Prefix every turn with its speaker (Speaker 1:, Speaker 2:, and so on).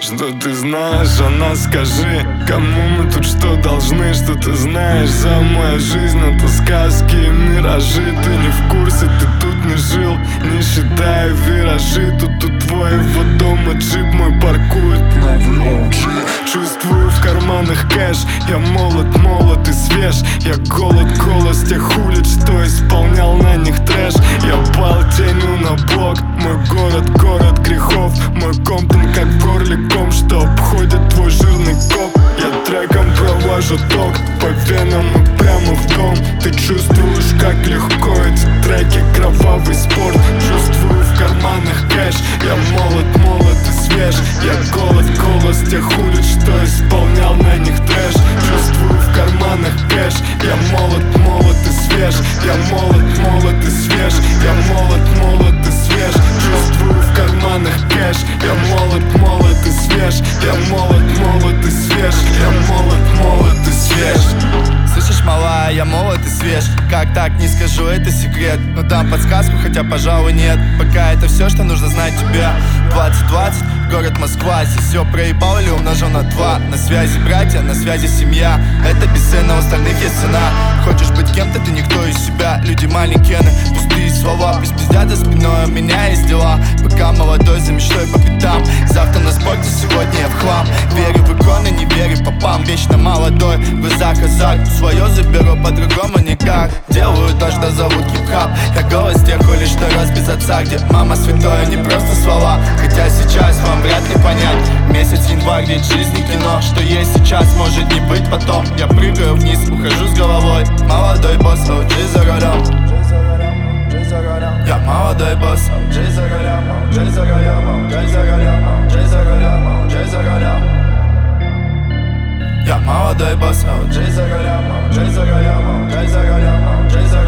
Speaker 1: что ты знаешь о нас, скажи. Кому мы тут что должны, что ты знаешь? За мою жизнь это сказки и миражи. Ты не в курсе, ты тут не жил, не считая виражи. Тут у твоего дома джип мой паркует новый OG. Чувствую в карманах кэш, я молод и свеж. Я голос тех улиц, что исполнял на них трэш. Я пал тенью на блок, мой город грехов. Мой комптон как в горле ком, что обходит твой жирный коп. Я треком провожу ток по венам и прямо в дом. Ты чувствуешь, как легко эти треки, кровавый спорт. Чувствую в карманах кэш, я молод и свеж. Я голос тех улиц, что исполнял на них трэш. Чувствую в карманах кэш, я молод и свеж. Я молод и свеж, я молод и свеж. Чувствую в карманах кэш, я молод и свеж. Я молод и свеж, я молод и свеж.
Speaker 2: Слышишь, малая, я молод и свеж. Как так, не скажу, это секрет. Но дам подсказку, хотя, пожалуй, нет. Пока это все, что нужно знать тебе. 2020, город Москва. Здесь все проебал или умножен на 2. На связи братья, на связи семья. Это бесценно, у остальных есть цена. Хочешь быть кем-то, ты никто из себя. Люди манекены, пустые слова. Пусть пиздят за спиной, у меня есть дела. Пока молодой, за мечтой по пятам. Завтра на спорте, сегодня я в хлам. Верю в иконы, не верю попам. Вечно молодой, в глазах казак. Свое заберу, по-другому никак. Делаю то, что зовут хип-хап. Я голос тех улиц, что рос без отца. Где мама святое, не просто слова. Хотя сейчас вам вряд ли понять. Месяц январь, ведь жизни кино. Что есть сейчас, может не быть потом. Я прыгаю вниз, ухожу с головой. Молодой босс, OG за рулем. Я молодой босс, OG за рулем, OG за рулем, OG за рулем, OG за рулем, OG за рулем. Я молодой босс, OG за рулем, OG за рулем, OG за рулем, OG за рулем.